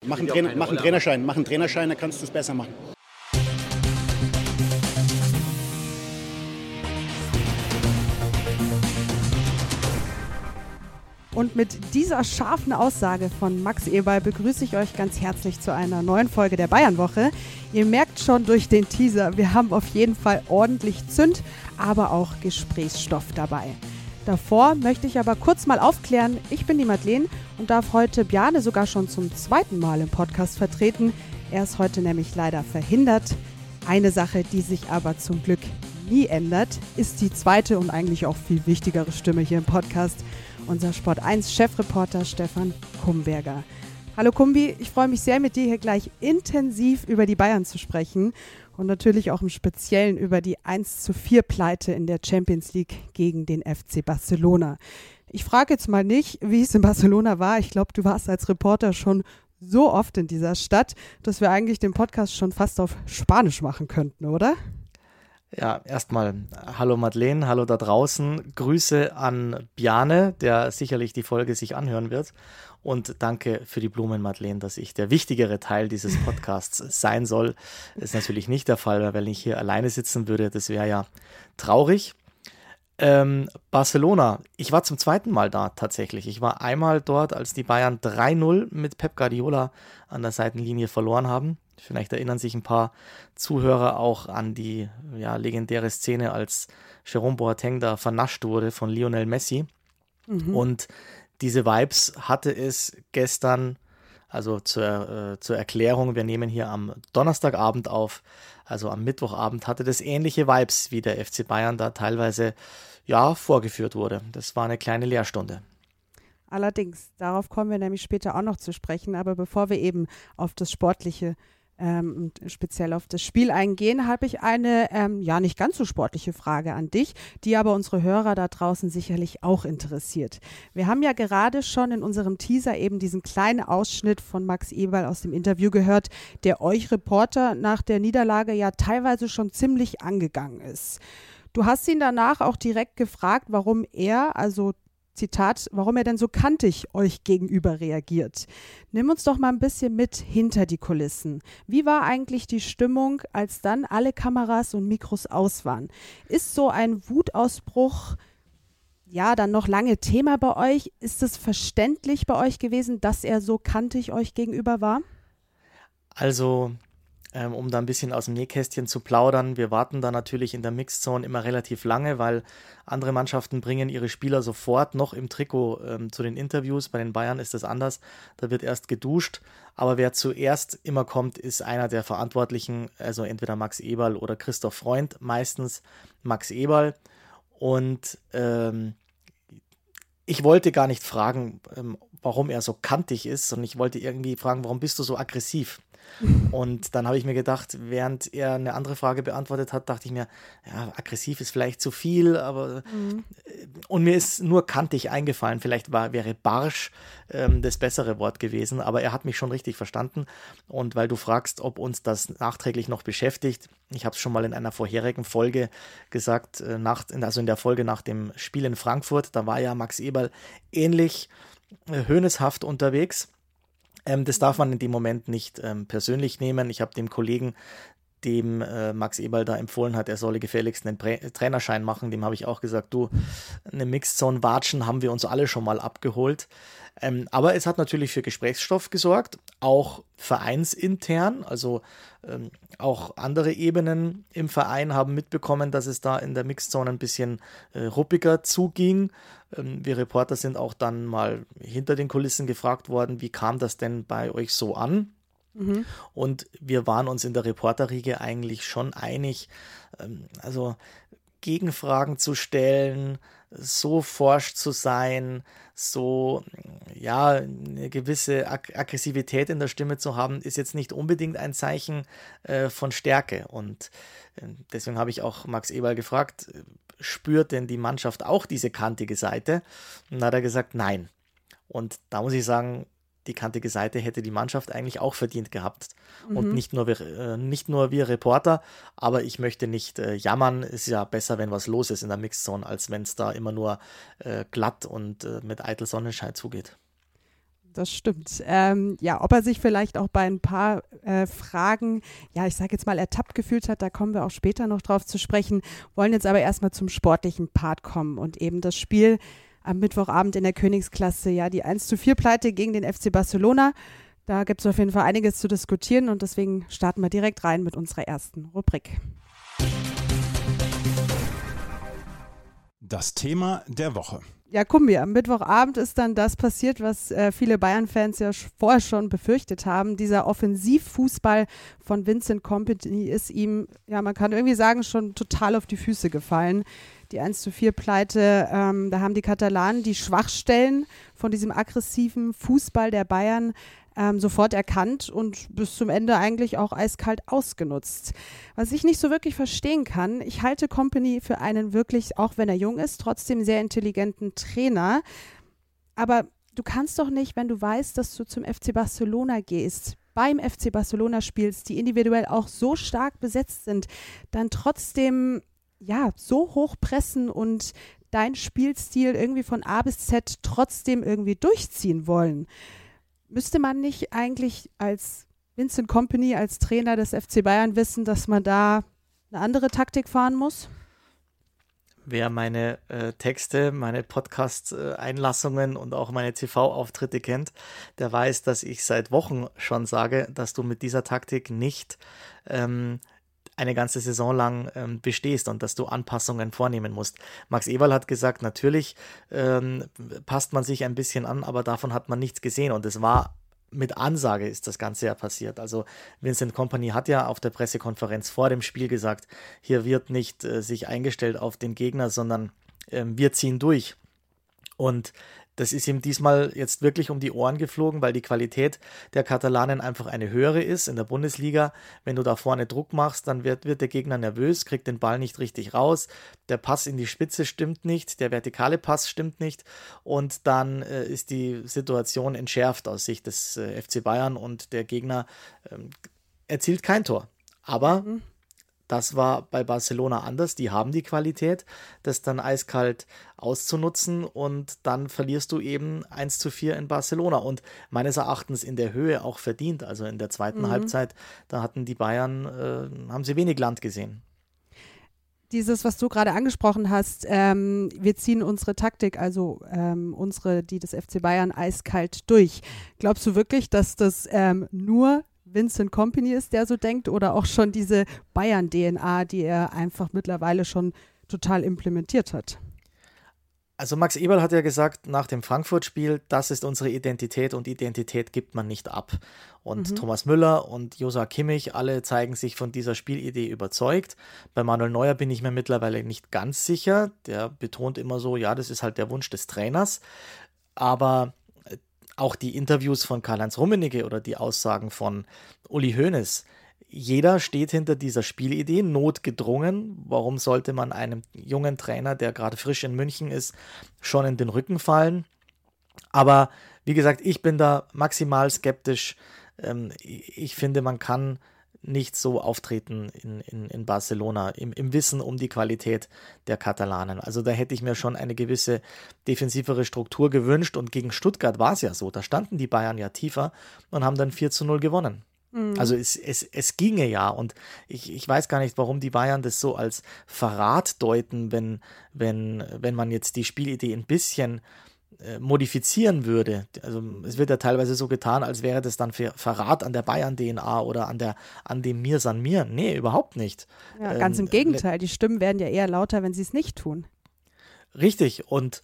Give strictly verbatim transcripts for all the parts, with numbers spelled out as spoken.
Mach einen, Trainer, mach einen Trainerschein, mach einen Trainerschein, dann kannst du es besser machen. Und mit dieser scharfen Aussage von Max Eberl begrüße ich euch ganz herzlich zu einer neuen Folge der Bayernwoche. Ihr merkt schon durch den Teaser, wir haben auf jeden Fall ordentlich Zünd, aber auch Gesprächsstoff dabei. Davor möchte ich aber kurz mal aufklären, ich bin die Madeleine und darf heute Bjarne sogar schon zum zweiten Mal im Podcast vertreten. Er ist heute nämlich leider verhindert. Eine Sache, die sich aber zum Glück nie ändert, ist die zweite und eigentlich auch viel wichtigere Stimme hier im Podcast. Unser Sport eins Chefreporter Stefan Kumberger. Hallo Kumbi, ich freue mich sehr, mit dir hier gleich intensiv über die Bayern zu sprechen und natürlich auch im Speziellen über die eins zu vier Pleite in der Champions League gegen den F C Barcelona. Ich frage jetzt mal nicht, wie es in Barcelona war. Ich glaube, du warst als Reporter schon so oft in dieser Stadt, dass wir eigentlich den Podcast schon fast auf Spanisch machen könnten, oder? Ja, erstmal hallo Madeleine, hallo da draußen, Grüße an Bjarne, der sicherlich die Folge sich anhören wird und danke für die Blumen, Madeleine, dass ich der wichtigere Teil dieses Podcasts sein soll. Das ist natürlich nicht der Fall, weil wenn ich hier alleine sitzen würde, das wäre ja traurig. Ähm, Barcelona, ich war zum zweiten Mal da tatsächlich. Ich war einmal dort, als die Bayern drei null mit Pep Guardiola an der Seitenlinie verloren haben. Vielleicht erinnern sich ein paar Zuhörer auch an die ja, legendäre Szene, als Jerome Boateng da vernascht wurde von Lionel Messi. Mhm. Und diese Vibes hatte es gestern, also zur, äh, zur Erklärung, wir nehmen hier am Donnerstagabend auf, also am Mittwochabend hatte das ähnliche Vibes, wie der F C Bayern da teilweise ja, vorgeführt wurde. Das war eine kleine Lehrstunde. Allerdings, darauf kommen wir nämlich später auch noch zu sprechen, aber bevor wir eben auf das Sportliche Ähm, speziell auf das Spiel eingehen, habe ich eine, ähm, ja nicht ganz so sportliche Frage an dich, die aber unsere Hörer da draußen sicherlich auch interessiert. Wir haben ja gerade schon in unserem Teaser eben diesen kleinen Ausschnitt von Max Eberl aus dem Interview gehört, der euch Reporter nach der Niederlage ja teilweise schon ziemlich angegangen ist. Du hast ihn danach auch direkt gefragt, warum er, also Zitat, warum er denn so kantig euch gegenüber reagiert. Nimm uns doch mal ein bisschen mit hinter die Kulissen. Wie war eigentlich die Stimmung, als dann alle Kameras und Mikros aus waren? Ist so ein Wutausbruch ja dann noch lange Thema bei euch? Ist es verständlich bei euch gewesen, dass er so kantig euch gegenüber war? Also Ähm, um da ein bisschen aus dem Nähkästchen zu plaudern. Wir warten da natürlich in der Mixzone immer relativ lange, weil andere Mannschaften bringen ihre Spieler sofort noch im Trikot ähm, zu den Interviews. Bei den Bayern ist das anders. Da wird erst geduscht. Aber wer zuerst immer kommt, ist einer der Verantwortlichen, also entweder Max Eberl oder Christoph Freund, meistens Max Eberl. Und ähm, ich wollte gar nicht fragen, ähm, warum er so kantig ist, sondern ich wollte irgendwie fragen, warum bist du so aggressiv? Und dann habe ich mir gedacht, während er eine andere Frage beantwortet hat, dachte ich mir, ja, aggressiv ist vielleicht zu viel, aber mhm. Und mir ist nur kantig eingefallen, vielleicht war, wäre barsch ähm, das bessere Wort gewesen, aber er hat mich schon richtig verstanden. Und weil du fragst, ob uns das nachträglich noch beschäftigt, ich habe es schon mal in einer vorherigen Folge gesagt, äh, nach, also in der Folge nach dem Spiel in Frankfurt, da war ja Max Eberl ähnlich äh, höhneshaft unterwegs. Ähm, das darf man in dem Moment nicht ähm, persönlich nehmen. Ich habe dem Kollegen, dem äh, Max Eberl da empfohlen hat, er solle gefälligst einen Prä- Trainerschein machen, dem habe ich auch gesagt, du, eine Mixed-Zone-Watschen haben wir uns alle schon mal abgeholt. Ähm, aber es hat natürlich für Gesprächsstoff gesorgt, auch vereinsintern, also ähm, auch andere Ebenen im Verein haben mitbekommen, dass es da in der Mixed-Zone ein bisschen äh, ruppiger zuging. Ähm, wir Reporter sind auch dann mal hinter den Kulissen gefragt worden, wie kam das denn bei euch so an? Mhm. Und wir waren uns in der Reporterriege eigentlich schon einig, ähm, also Gegenfragen zu stellen, so forsch zu sein, so ja eine gewisse Ag- Aggressivität in der Stimme zu haben, ist jetzt nicht unbedingt ein Zeichen äh, von Stärke. Und äh, deswegen habe ich auch Max Eberl gefragt, spürt denn die Mannschaft auch diese kantige Seite? Und dann hat er gesagt, nein. Und da muss ich sagen, die kantige Seite hätte die Mannschaft eigentlich auch verdient gehabt. Mhm. Und nicht nur, wir, äh, nicht nur wir Reporter, aber ich möchte nicht äh, jammern. Es ist ja besser, wenn was los ist in der Mixzone, als wenn es da immer nur äh, glatt und äh, mit eitel Sonnenschein zugeht. Das stimmt. Ähm, ja, ob er sich vielleicht auch bei ein paar äh, Fragen, ja, ich sage jetzt mal, ertappt gefühlt hat, da kommen wir auch später noch drauf zu sprechen, wollen jetzt aber erstmal zum sportlichen Part kommen und eben das Spiel am Mittwochabend in der Königsklasse, ja, die eins zu vier Pleite gegen den F C Barcelona. Da gibt es auf jeden Fall einiges zu diskutieren und deswegen starten wir direkt rein mit unserer ersten Rubrik. Das Thema der Woche. Ja, Kumbi, am Mittwochabend ist dann das passiert, was äh, viele Bayern-Fans ja sch- vorher schon befürchtet haben. Dieser Offensivfußball von Vincent Kompany ist ihm, ja, man kann irgendwie sagen, schon total auf die Füße gefallen. Die eins zu vier Pleite, ähm, da haben die Katalanen die Schwachstellen von diesem aggressiven Fußball der Bayern ähm, sofort erkannt und bis zum Ende eigentlich auch eiskalt ausgenutzt. Was ich nicht so wirklich verstehen kann, ich halte Kompany für einen wirklich, auch wenn er jung ist, trotzdem sehr intelligenten Trainer. Aber du kannst doch nicht, wenn du weißt, dass du zum F C Barcelona gehst, beim F C Barcelona spielst, die individuell auch so stark besetzt sind, dann trotzdem ja so hoch pressen und dein Spielstil irgendwie von A bis Z trotzdem irgendwie durchziehen wollen. Müsste man nicht eigentlich als Vincent Kompany, als Trainer des F C Bayern wissen, dass man da eine andere Taktik fahren muss? Wer meine äh, Texte, meine Podcast-Einlassungen und auch meine T V-Auftritte kennt, der weiß, dass ich seit Wochen schon sage, dass du mit dieser Taktik nicht ähm, eine ganze Saison lang ähm, bestehst und dass du Anpassungen vornehmen musst. Max Eberl hat gesagt, natürlich ähm, passt man sich ein bisschen an, aber davon hat man nichts gesehen und es war mit Ansage ist das Ganze ja passiert. Also Vincent Kompany hat ja auf der Pressekonferenz vor dem Spiel gesagt, hier wird nicht äh, sich eingestellt auf den Gegner, sondern äh, wir ziehen durch. Und das ist ihm diesmal jetzt wirklich um die Ohren geflogen, weil die Qualität der Katalanen einfach eine höhere ist in der Bundesliga. Wenn du da vorne Druck machst, dann wird, wird der Gegner nervös, kriegt den Ball nicht richtig raus, der Pass in die Spitze stimmt nicht, der vertikale Pass stimmt nicht und dann äh, ist die Situation entschärft aus Sicht des äh, F C Bayern und der Gegner äh, erzielt kein Tor. Aber mhm. Das war bei Barcelona anders. Die haben die Qualität, das dann eiskalt auszunutzen und dann verlierst du eben eins zu vier in Barcelona und meines Erachtens in der Höhe auch verdient. Also in der zweiten mhm. Halbzeit, da hatten die Bayern, äh, haben sie wenig Land gesehen. Dieses, was du gerade angesprochen hast, ähm, wir ziehen unsere Taktik, also ähm, unsere, die des F C Bayern, eiskalt durch. Glaubst du wirklich, dass das ähm, nur Vincent Kompany ist, der so denkt, oder auch schon diese Bayern-D N A, die er einfach mittlerweile schon total implementiert hat? Also Max Eberl hat ja gesagt nach dem Frankfurt-Spiel, das ist unsere Identität und Identität gibt man nicht ab. Und mhm. Thomas Müller und Joshua Kimmich, alle zeigen sich von dieser Spielidee überzeugt. Bei Manuel Neuer bin ich mir mittlerweile nicht ganz sicher. Der betont immer so, ja, das ist halt der Wunsch des Trainers. Aber auch die Interviews von Karl-Heinz Rummenigge oder die Aussagen von Uli Hoeneß, jeder steht hinter dieser Spielidee, notgedrungen. Warum sollte man einem jungen Trainer, der gerade frisch in München ist, schon in den Rücken fallen? Aber wie gesagt, ich bin da maximal skeptisch. Ähm, ich finde, man kann nicht so auftreten in, in, in Barcelona, im, im Wissen um die Qualität der Katalanen. Also da hätte ich mir schon eine gewisse defensivere Struktur gewünscht und gegen Stuttgart war es ja so, da standen die Bayern ja tiefer und haben dann vier zu null gewonnen. Mhm. Also es, es, es ginge ja und ich, ich weiß gar nicht, warum die Bayern das so als Verrat deuten, wenn, wenn, wenn man jetzt die Spielidee ein bisschen modifizieren würde. Also es wird ja teilweise so getan, als wäre das dann für Verrat an der Bayern-D N A oder an der an dem Mir san mir. Nee, überhaupt nicht. Ja, ganz ähm, im Gegenteil. Die Stimmen werden ja eher lauter, wenn sie es nicht tun. Richtig. Und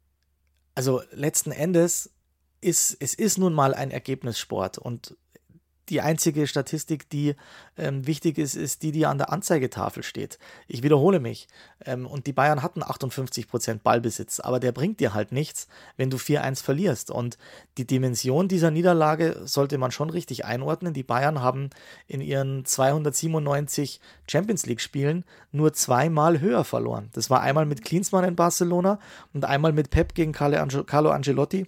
also letzten Endes ist es ist nun mal ein Ergebnissport und die einzige Statistik, die ähm, wichtig ist, ist die, die an der Anzeigetafel steht. Ich wiederhole mich. Ähm, und die Bayern hatten achtundfünfzig Prozent Ballbesitz, aber der bringt dir halt nichts, wenn du vier eins verlierst. Und die Dimension dieser Niederlage sollte man schon richtig einordnen. Die Bayern haben in ihren zweihundertsiebenundneunzig Champions-League-Spielen nur zweimal höher verloren. Das war einmal mit Klinsmann in Barcelona und einmal mit Pep gegen Carlo Ancelotti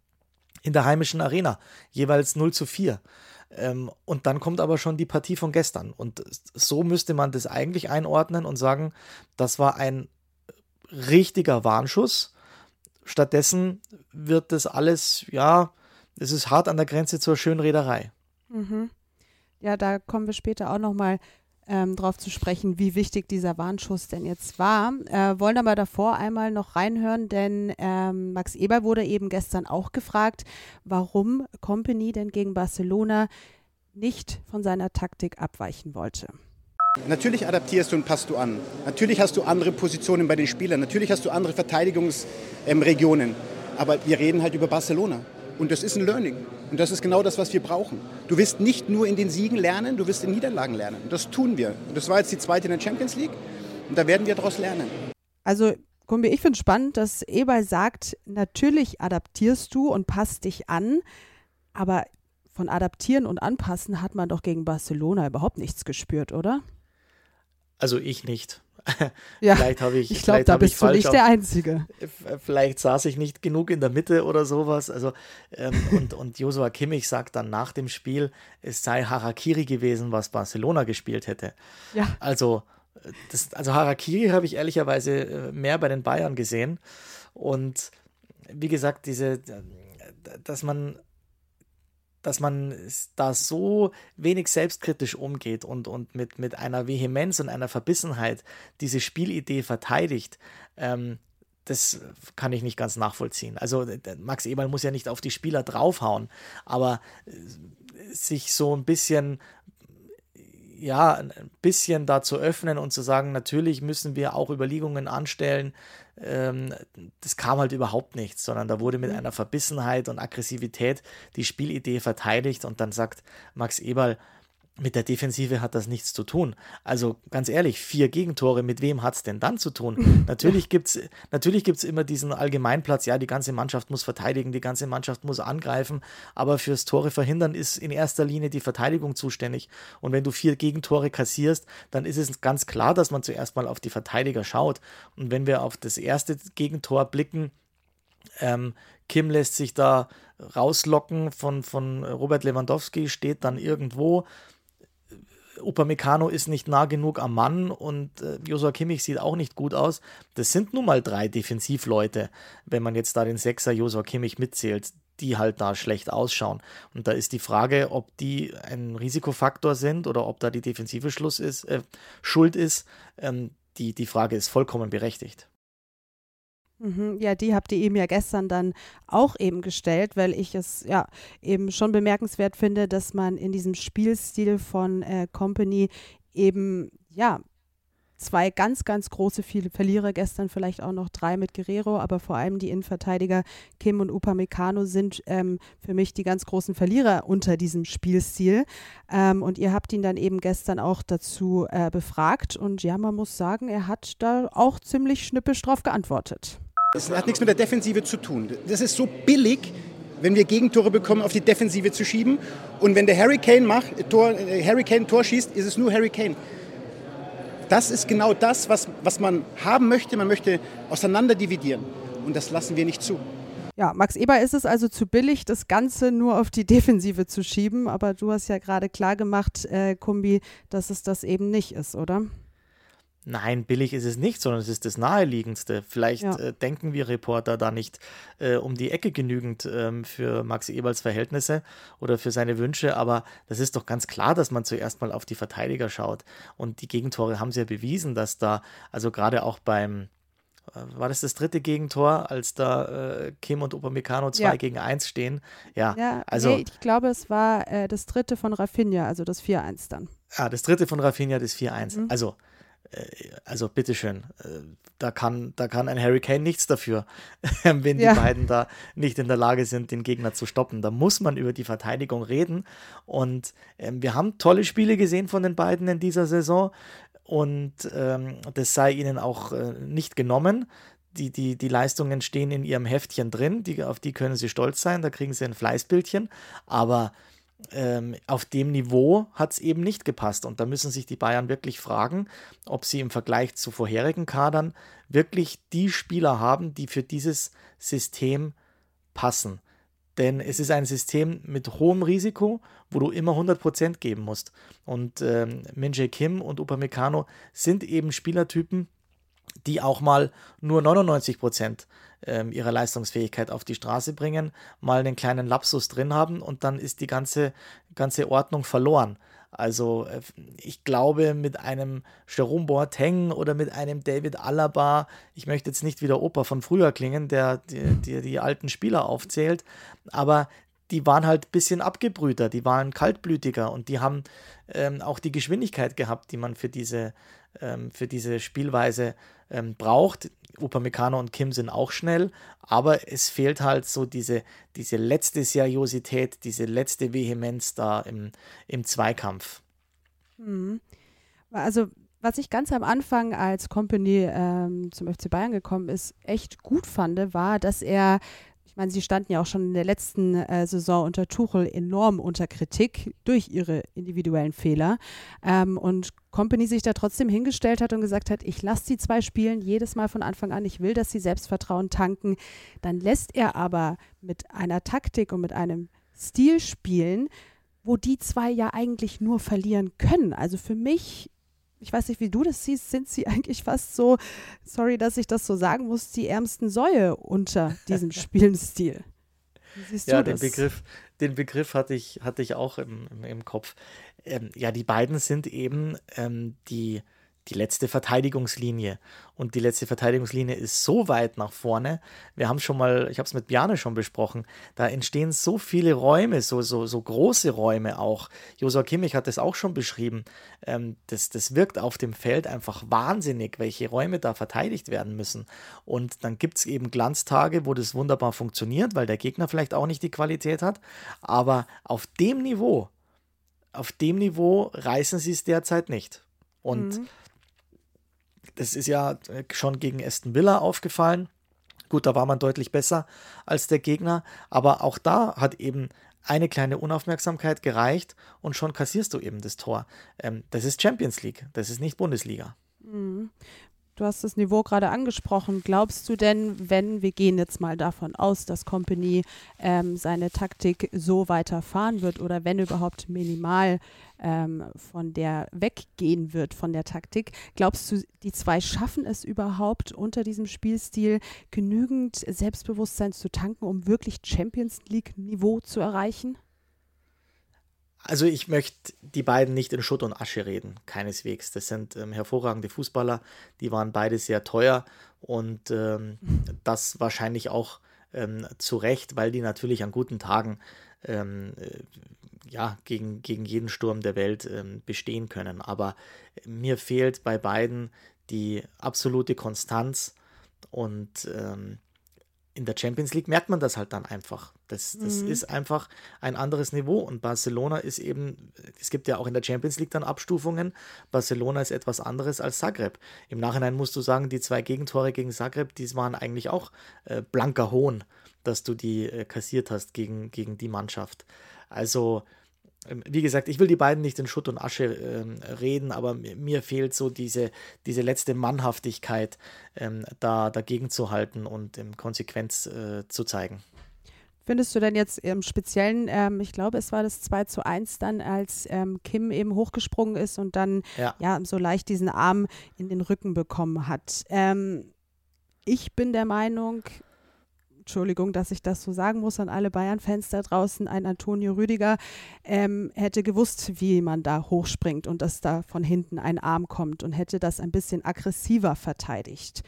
in der heimischen Arena. Jeweils null zu vier. Ähm, und dann kommt aber schon die Partie von gestern. Und so müsste man das eigentlich einordnen und sagen, das war ein richtiger Warnschuss. Stattdessen wird das alles, ja, es ist hart an der Grenze zur Schönrederei. Mhm. Ja, da kommen wir später auch nochmal ähm, drauf zu sprechen, wie wichtig dieser Warnschuss denn jetzt war. Äh, wollen aber davor einmal noch reinhören, denn ähm, Max Eberl wurde eben gestern auch gefragt, warum Kompany denn gegen Barcelona nicht von seiner Taktik abweichen wollte. Natürlich adaptierst du und passt du an. Natürlich hast du andere Positionen bei den Spielern. Natürlich hast du andere Verteidigungsregionen. Aber wir reden halt über Barcelona. Und das ist ein Learning. Und das ist genau das, was wir brauchen. Du wirst nicht nur in den Siegen lernen, du wirst in Niederlagen lernen. Und das tun wir. Und das war jetzt die zweite in der Champions League. Und da werden wir daraus lernen. Also, Kumbi, ich finde es spannend, dass Eberl sagt, natürlich adaptierst du und passt dich an. Aber von adaptieren und anpassen hat man doch gegen Barcelona überhaupt nichts gespürt, oder? Also ich nicht. Ja, vielleicht habe ich, ich glaube, da bist du nicht auf, der Einzige. Vielleicht saß ich nicht genug in der Mitte oder sowas. Also ähm, und, und Joshua Kimmich sagt dann nach dem Spiel, es sei Harakiri gewesen, was Barcelona gespielt hätte. Ja. Also, das, also Harakiri habe ich ehrlicherweise mehr bei den Bayern gesehen. Und wie gesagt, diese, dass man dass man da so wenig selbstkritisch umgeht und, und mit, mit einer Vehemenz und einer Verbissenheit diese Spielidee verteidigt, ähm, das kann ich nicht ganz nachvollziehen. Also Max Eberl muss ja nicht auf die Spieler draufhauen, aber sich so ein bisschen ja, ein bisschen da zu öffnen und zu sagen, natürlich müssen wir auch Überlegungen anstellen, ähm, das kam halt überhaupt nichts, sondern da wurde mit einer Verbissenheit und Aggressivität die Spielidee verteidigt und dann sagt Max Eberl, mit der Defensive hat das nichts zu tun. Also ganz ehrlich, vier Gegentore, mit wem hat es denn dann zu tun? Natürlich gibt es natürlich gibt's immer diesen Allgemeinplatz, ja, die ganze Mannschaft muss verteidigen, die ganze Mannschaft muss angreifen, aber fürs Tore verhindern ist in erster Linie die Verteidigung zuständig. Und wenn du vier Gegentore kassierst, dann ist es ganz klar, dass man zuerst mal auf die Verteidiger schaut. Und wenn wir auf das erste Gegentor blicken, ähm, Kim lässt sich da rauslocken von, von Robert Lewandowski, steht dann irgendwo, Upamecano ist nicht nah genug am Mann und äh, Joshua Kimmich sieht auch nicht gut aus. Das sind nun mal drei Defensivleute, wenn man jetzt da den Sechser Joshua Kimmich mitzählt, die halt da schlecht ausschauen. Und da ist die Frage, ob die ein Risikofaktor sind oder ob da die Defensive Schluss ist, äh, schuld ist. Ähm, die, die Frage ist vollkommen berechtigt. Ja, die habt ihr eben ja gestern dann auch eben gestellt, weil ich es ja eben schon bemerkenswert finde, dass man in diesem Spielstil von äh, Kompany eben ja zwei ganz, ganz große viele Verlierer, gestern vielleicht auch noch drei mit Guerrero, aber vor allem die Innenverteidiger Kim und Upamecano sind ähm, für mich die ganz großen Verlierer unter diesem Spielstil. Ähm, und ihr habt ihn dann eben gestern auch dazu äh, befragt und ja, man muss sagen, er hat da auch ziemlich schnippisch drauf geantwortet. Es hat nichts mit der Defensive zu tun. Das ist so billig, wenn wir Gegentore bekommen, auf die Defensive zu schieben. Und wenn der Harry Kane macht, Tor, äh, Harry Kane Tor schießt, ist es nur Harry Kane. Das ist genau das, was, was man haben möchte. Man möchte auseinander dividieren. Und das lassen wir nicht zu. Ja, Max Eberl ist es also zu billig, das Ganze nur auf die Defensive zu schieben. Aber du hast ja gerade klar gemacht, äh, Kumbi, dass es das eben nicht ist, oder? Nein, billig ist es nicht, sondern es ist das Naheliegendste. Vielleicht ja. äh, denken wir Reporter da nicht äh, um die Ecke genügend ähm, für Max Eberls Verhältnisse oder für seine Wünsche, aber das ist doch ganz klar, dass man zuerst mal auf die Verteidiger schaut. Und die Gegentore haben es ja bewiesen, dass da, also gerade auch beim, äh, war das das dritte Gegentor, als da äh, Kim und Upamecano zwei ja. gegen eins stehen? Ja, ja also. Nee, ich glaube, es war äh, das dritte von Rafinha, also das vier eins dann. Ja, das dritte von Rafinha, das vier eins. Mhm. Also, Also bitteschön, da kann, da kann ein Harry Kane nichts dafür, wenn die ja. beiden da nicht in der Lage sind, den Gegner zu stoppen. Da muss man über die Verteidigung reden und ähm, wir haben tolle Spiele gesehen von den beiden in dieser Saison und ähm, das sei ihnen auch äh, nicht genommen. Die, die, die Leistungen stehen in ihrem Heftchen drin, die, auf die können sie stolz sein, da kriegen sie ein Fleißbildchen, aber Ähm, auf dem Niveau hat es eben nicht gepasst und da müssen sich die Bayern wirklich fragen, ob sie im Vergleich zu vorherigen Kadern wirklich die Spieler haben, die für dieses System passen. Denn es ist ein System mit hohem Risiko, wo du immer hundert Prozent geben musst. Und ähm, Min-Jae Kim und Upamecano sind eben Spielertypen, die auch mal nur neunundneunzig Prozent ähm, ihrer Leistungsfähigkeit auf die Straße bringen, mal einen kleinen Lapsus drin haben und dann ist die ganze, ganze Ordnung verloren. Also äh, ich glaube, mit einem Jerome Boateng oder mit einem David Alaba, ich möchte jetzt nicht wie der Opa von früher klingen, der die, die, die alten Spieler aufzählt, aber die waren halt ein bisschen abgebrühter, die waren kaltblütiger und die haben ähm, auch die Geschwindigkeit gehabt, die man für diese, ähm, für diese Spielweise ähm, braucht. Upamecano und Kim sind auch schnell, aber es fehlt halt so diese, diese letzte Seriosität, diese letzte Vehemenz da im, im Zweikampf. Mhm. Also, was ich ganz am Anfang als Kompany ähm, zum F C Bayern gekommen ist, echt gut fand, war, dass er, ich meine, sie standen ja auch schon in der letzten äh, Saison unter Tuchel enorm unter Kritik durch ihre individuellen Fehler. Ähm, und Kompany sich da trotzdem hingestellt hat und gesagt hat, ich lasse die zwei spielen jedes Mal von Anfang an, ich will, dass sie Selbstvertrauen tanken. Dann lässt er aber mit einer Taktik und mit einem Stil spielen, wo die zwei ja eigentlich nur verlieren können. Also für mich, ich weiß nicht, wie du das siehst, sind sie eigentlich fast so, sorry, dass ich das so sagen muss, die ärmsten Säue unter diesem Spielstil. Wie siehst Ja, du den das? Begriff, den Begriff hatte ich, hatte ich auch im, im, im Kopf. Ähm, ja, die beiden sind eben ähm, die, die letzte Verteidigungslinie. Und die letzte Verteidigungslinie ist so weit nach vorne. Wir haben schon mal, ich habe es mit Bjarne schon besprochen, da entstehen so viele Räume, so, so, so große Räume auch. Joshua Kimmich hat das auch schon beschrieben. Ähm, das, das wirkt auf dem Feld einfach wahnsinnig, welche Räume da verteidigt werden müssen. Und dann gibt es eben Glanztage, wo das wunderbar funktioniert, weil der Gegner vielleicht auch nicht die Qualität hat. Aber auf dem Niveau, auf dem Niveau reißen sie es derzeit nicht. Und Mhm. das ist ja schon gegen Aston Villa aufgefallen. Gut, da war man deutlich besser als der Gegner, aber auch da hat eben eine kleine Unaufmerksamkeit gereicht und schon kassierst du eben das Tor. Ähm, das ist Champions League, das ist nicht Bundesliga. Mhm. Du hast das Niveau gerade angesprochen. Glaubst du denn, wenn wir gehen jetzt mal davon aus, dass Kompany ähm, seine Taktik so weiterfahren wird oder wenn überhaupt minimal ähm, von der weggehen wird von der Taktik, glaubst du, die zwei schaffen es überhaupt unter diesem Spielstil genügend Selbstbewusstsein zu tanken, um wirklich Champions League-Niveau zu erreichen? Also ich möchte die beiden nicht in Schutt und Asche reden, keineswegs. Das sind ähm, hervorragende Fußballer, die waren beide sehr teuer und ähm, das wahrscheinlich auch ähm, zu Recht, weil die natürlich an guten Tagen ähm, äh, ja, gegen, gegen jeden Sturm der Welt ähm, bestehen können. Aber mir fehlt bei beiden die absolute Konstanz und ähm, in der Champions League merkt man das halt dann einfach. Das, das Mhm. ist einfach ein anderes Niveau und Barcelona ist eben, es gibt ja auch in der Champions League dann Abstufungen, Barcelona ist etwas anderes als Zagreb. Im Nachhinein musst du sagen, die zwei Gegentore gegen Zagreb, die waren eigentlich auch äh, blanker Hohn, dass du die äh, kassiert hast gegen, gegen die Mannschaft. Also ähm, wie gesagt, ich will die beiden nicht in Schutt und Asche ähm, reden, aber mir, mir fehlt so diese, diese letzte Mannhaftigkeit, ähm, da dagegen zu halten und ähm, Konsequenz äh, zu zeigen. Findest du denn jetzt im Speziellen, ähm, ich glaube, es war das zwei zu eins dann, als ähm, Kim eben hochgesprungen ist und dann Ja, ja so leicht diesen Arm in den Rücken bekommen hat. Ähm, ich bin der Meinung, Entschuldigung, dass ich das so sagen muss an alle Bayern-Fans da draußen, ein Antonio Rüdiger ähm, hätte gewusst, wie man da hochspringt und dass da von hinten ein Arm kommt und hätte das ein bisschen aggressiver verteidigt.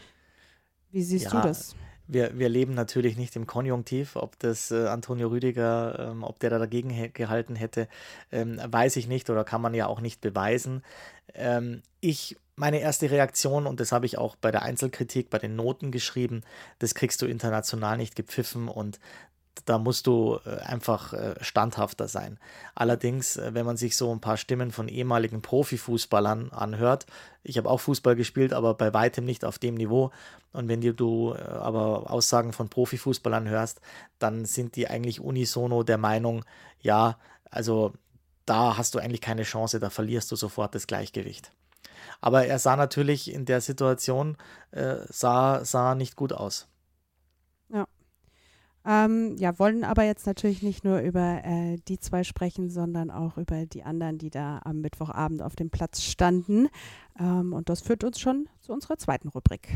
Wie siehst du ja, das? wir, wir leben natürlich nicht im Konjunktiv, ob das äh, Antonio Rüdiger, ähm, ob der da dagegen he gehalten hätte, ähm, weiß ich nicht oder kann man ja auch nicht beweisen. Ähm, ich, meine erste Reaktion, und das habe ich auch bei der Einzelkritik, bei den Noten geschrieben, das kriegst du international nicht gepfiffen und da musst du äh, einfach äh, standhafter sein. Allerdings, äh, wenn man sich so ein paar Stimmen von ehemaligen Profifußballern anhört, ich habe auch Fußball gespielt, aber bei weitem nicht auf dem Niveau. Und wenn dir du äh, aber Aussagen von Profifußballern hörst, dann sind die eigentlich unisono der Meinung, ja, also da hast du eigentlich keine Chance, da verlierst du sofort das Gleichgewicht. Aber er sah natürlich in der Situation, äh, sah, sah nicht gut aus. Ja. Ähm, ja, wollen aber jetzt natürlich nicht nur über äh, die zwei sprechen, sondern auch über die anderen, die da am Mittwochabend auf dem Platz standen. Ähm, und das führt uns schon zu unserer zweiten Rubrik.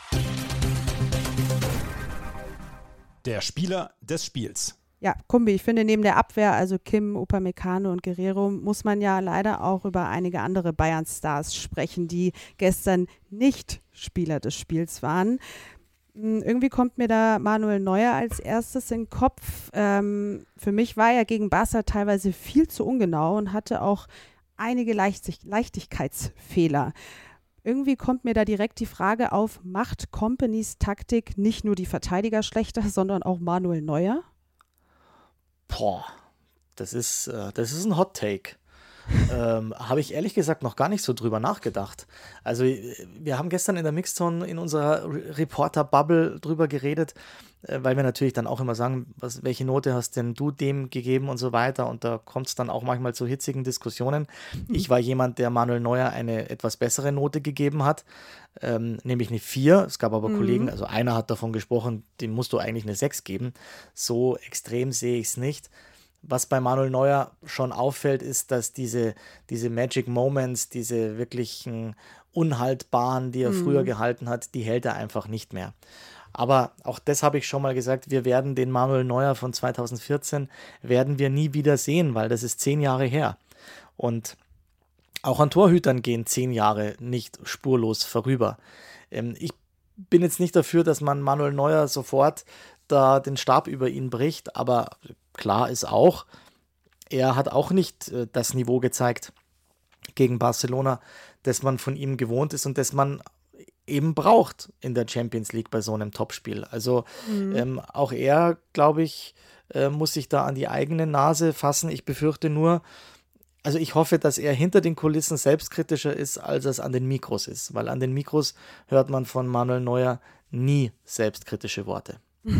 Der Spieler des Spiels. Ja, Kumbi, ich finde, neben der Abwehr, also Kim, Upamecano und Guerrero, muss man ja leider auch über einige andere Bayern-Stars sprechen, die gestern nicht Spieler des Spiels waren. Irgendwie kommt mir da Manuel Neuer als erstes in den Kopf. Ähm, für mich war er gegen Barca teilweise viel zu ungenau und hatte auch einige Leichtig- Leichtigkeitsfehler. Irgendwie kommt mir da direkt die Frage auf, macht Companys Taktik nicht nur die Verteidiger schlechter, sondern auch Manuel Neuer? Boah, das ist, äh, das ist ein Hot Take. ähm, habe ich ehrlich gesagt noch gar nicht so drüber nachgedacht. Also wir haben gestern in der Mixzone in unserer Re- Reporter-Bubble drüber geredet, äh, weil wir natürlich dann auch immer sagen, was, welche Note hast denn du dem gegeben und so weiter, und da kommt es dann auch manchmal zu hitzigen Diskussionen. Ich war jemand, der Manuel Neuer eine etwas bessere Note gegeben hat, ähm, nämlich eine vier. Es gab aber mhm. Kollegen, also einer hat davon gesprochen, dem musst du eigentlich eine sechs geben. So extrem sehe ich es nicht. Was bei Manuel Neuer schon auffällt, ist, dass diese, diese Magic Moments, diese wirklichen unhaltbaren, die er mhm. früher gehalten hat, die hält er einfach nicht mehr. Aber auch das habe ich schon mal gesagt, wir werden den Manuel Neuer von zweitausendvierzehn werden wir nie wieder sehen, weil das ist zehn Jahre her. Und auch an Torhütern gehen zehn Jahre nicht spurlos vorüber. Ähm, ich bin jetzt nicht dafür, dass man Manuel Neuer sofort da den Stab über ihn bricht, aber klar ist auch, er hat auch nicht äh, das Niveau gezeigt gegen Barcelona, das man von ihm gewohnt ist und das man eben braucht in der Champions League bei so einem Topspiel. Also mhm. ähm, auch er, glaube ich, äh, muss sich da an die eigene Nase fassen. Ich befürchte nur, also ich hoffe, dass er hinter den Kulissen selbstkritischer ist, als es an den Mikros ist, weil an den Mikros hört man von Manuel Neuer nie selbstkritische Worte.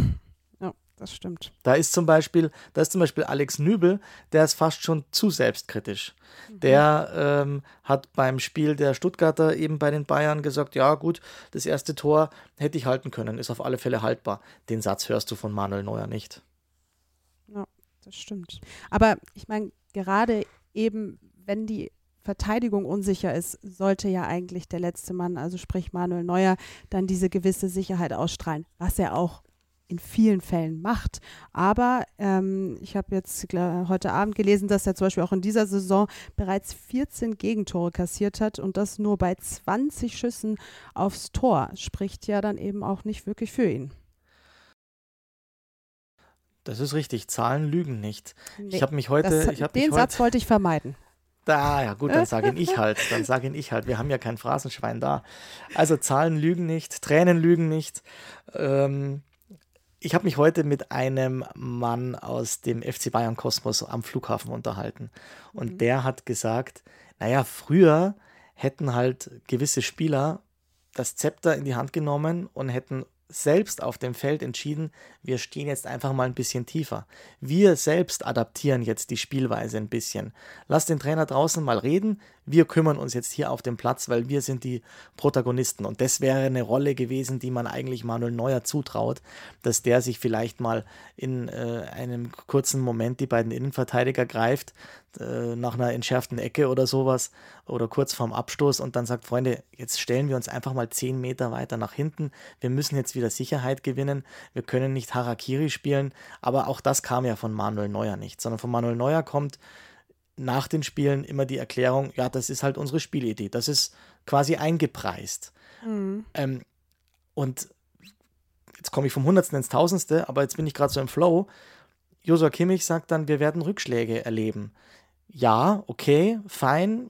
Ja, das stimmt. Da ist zum Beispiel, da ist zum Beispiel Alex Nübel, der ist fast schon zu selbstkritisch. Mhm. Der ähm, hat beim Spiel der Stuttgarter eben bei den Bayern gesagt, ja gut, das erste Tor hätte ich halten können, ist auf alle Fälle haltbar. Den Satz hörst du von Manuel Neuer nicht. Ja, das stimmt. Aber ich meine, gerade eben, wenn die Verteidigung unsicher ist, sollte ja eigentlich der letzte Mann, also sprich Manuel Neuer, dann diese gewisse Sicherheit ausstrahlen, was er auch in vielen Fällen macht. Aber ähm, ich habe jetzt glaub, heute Abend gelesen, dass er zum Beispiel auch in dieser Saison bereits vierzehn Gegentore kassiert hat und das nur bei zwanzig Schüssen aufs Tor. Spricht ja dann eben auch nicht wirklich für ihn. Das ist richtig, Zahlen lügen nicht. Nee, ich habe mich heute... das, ich hab den mich Satz heute, wollte ich vermeiden. Da, ja gut, dann sage ihn ich halt. Dann sage ihn ich halt. Wir haben ja kein Phrasenschwein da. Also Zahlen lügen nicht, Tränen lügen nicht. Ähm, ich habe mich heute mit einem Mann aus dem F C Bayern Kosmos am Flughafen unterhalten. Und mhm. der hat gesagt, naja, früher hätten halt gewisse Spieler das Zepter in die Hand genommen und hätten selbst auf dem Feld entschieden, wir stehen jetzt einfach mal ein bisschen tiefer. Wir selbst adaptieren jetzt die Spielweise ein bisschen. Lass den Trainer draußen mal reden, wir kümmern uns jetzt hier auf dem Platz, weil wir sind die Protagonisten. Und das wäre eine Rolle gewesen, die man eigentlich Manuel Neuer zutraut, dass der sich vielleicht mal in äh, einem kurzen Moment die beiden Innenverteidiger greift, äh, nach einer entschärften Ecke oder sowas oder kurz vorm Abstoß und dann sagt, Freunde, jetzt stellen wir uns einfach mal zehn Meter weiter nach hinten. Wir müssen jetzt wieder Sicherheit gewinnen. Wir können nicht Harakiri spielen, aber auch das kam ja von Manuel Neuer nicht, sondern von Manuel Neuer kommt nach den Spielen immer die Erklärung, ja, das ist halt unsere Spielidee, das ist quasi eingepreist. Mhm. Ähm, und jetzt komme ich vom Hundertsten ins Tausendste, aber jetzt bin ich gerade so im Flow. Joshua Kimmich sagt dann, wir werden Rückschläge erleben. Ja, okay, fein,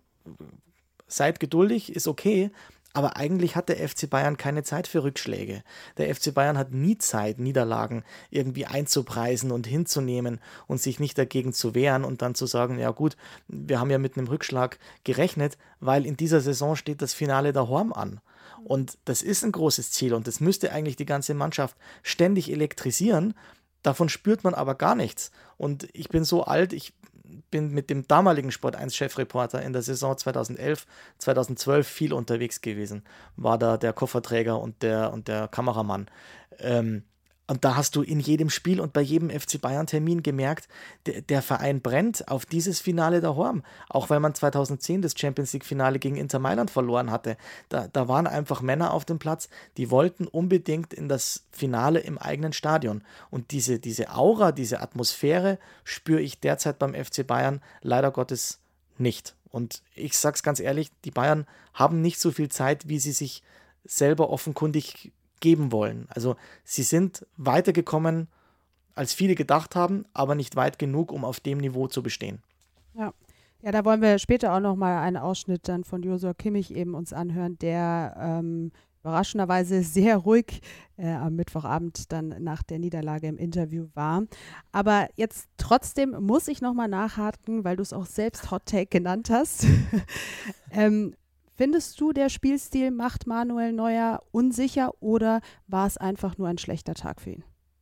seid geduldig, ist okay, aber eigentlich hat der F C Bayern keine Zeit für Rückschläge. Der F C Bayern hat nie Zeit, Niederlagen irgendwie einzupreisen und hinzunehmen und sich nicht dagegen zu wehren und dann zu sagen, ja gut, wir haben ja mit einem Rückschlag gerechnet, weil in dieser Saison steht das Finale daheim an. Und das ist ein großes Ziel und das müsste eigentlich die ganze Mannschaft ständig elektrisieren. Davon spürt man aber gar nichts. Und ich bin so alt, ich bin mit dem damaligen Sport eins Chefreporter in der Saison zweitausendelf, zweitausendzwölf viel unterwegs gewesen. War da der Kofferträger und der, und der Kameramann. Ähm, Und da hast du in jedem Spiel und bei jedem F C Bayern-Termin gemerkt, der, der Verein brennt auf dieses Finale daheim. Auch weil man zweitausendzehn das Champions-League-Finale gegen Inter Mailand verloren hatte. Da, da waren einfach Männer auf dem Platz, die wollten unbedingt in das Finale im eigenen Stadion. Und diese, diese Aura, diese Atmosphäre spüre ich derzeit beim F C Bayern leider Gottes nicht. Und ich sag's ganz ehrlich, die Bayern haben nicht so viel Zeit, wie sie sich selber offenkundig geben wollen. Also sie sind weitergekommen, als viele gedacht haben, aber nicht weit genug, um auf dem Niveau zu bestehen. Ja, ja, da wollen wir später auch noch mal einen Ausschnitt dann von Joshua Kimmich eben uns anhören, der ähm, überraschenderweise sehr ruhig äh, am Mittwochabend dann nach der Niederlage im Interview war. Aber jetzt trotzdem muss ich noch mal nachhaken, weil du es auch selbst Hot Take genannt hast. ähm, Findest du, der Spielstil macht Manuel Neuer unsicher oder war es einfach nur ein schlechter Tag für ihn?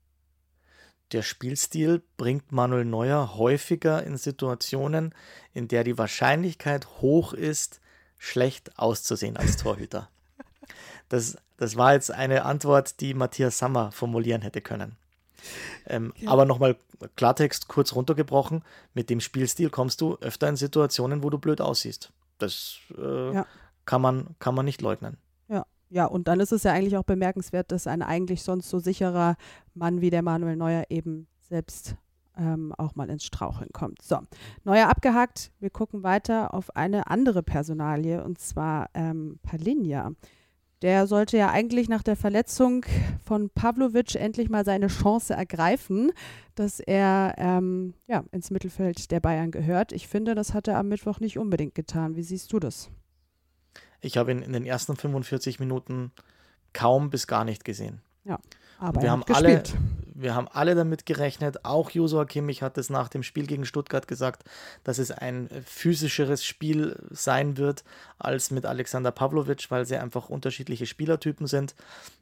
Der Spielstil bringt Manuel Neuer häufiger in Situationen, in der die Wahrscheinlichkeit hoch ist, schlecht auszusehen als Torhüter. Das, das war jetzt eine Antwort, die Matthias Sammer formulieren hätte können. Ähm, okay. Aber nochmal Klartext kurz runtergebrochen, mit dem Spielstil kommst du öfter in Situationen, wo du blöd aussiehst. Das äh, ja. kann man, kann man nicht leugnen. Ja. ja, und dann ist es ja eigentlich auch bemerkenswert, dass ein eigentlich sonst so sicherer Mann wie der Manuel Neuer eben selbst ähm, auch mal ins Straucheln kommt. So, Neuer abgehakt. Wir gucken weiter auf eine andere Personalie, und zwar ähm, Palhinha. Der sollte ja eigentlich nach der Verletzung von Pavlovic endlich mal seine Chance ergreifen, dass er ähm, ja, ins Mittelfeld der Bayern gehört. Ich finde, das hat er am Mittwoch nicht unbedingt getan. Wie siehst du das? Ich habe ihn in den ersten fünfundvierzig Minuten kaum bis gar nicht gesehen. Ja, aber wir er haben hat gespielt. alle, wir haben alle damit gerechnet, auch Joshua Kimmich hat es nach dem Spiel gegen Stuttgart gesagt, dass es ein physischeres Spiel sein wird als mit Alexander Pavlovic, weil sie einfach unterschiedliche Spielertypen sind.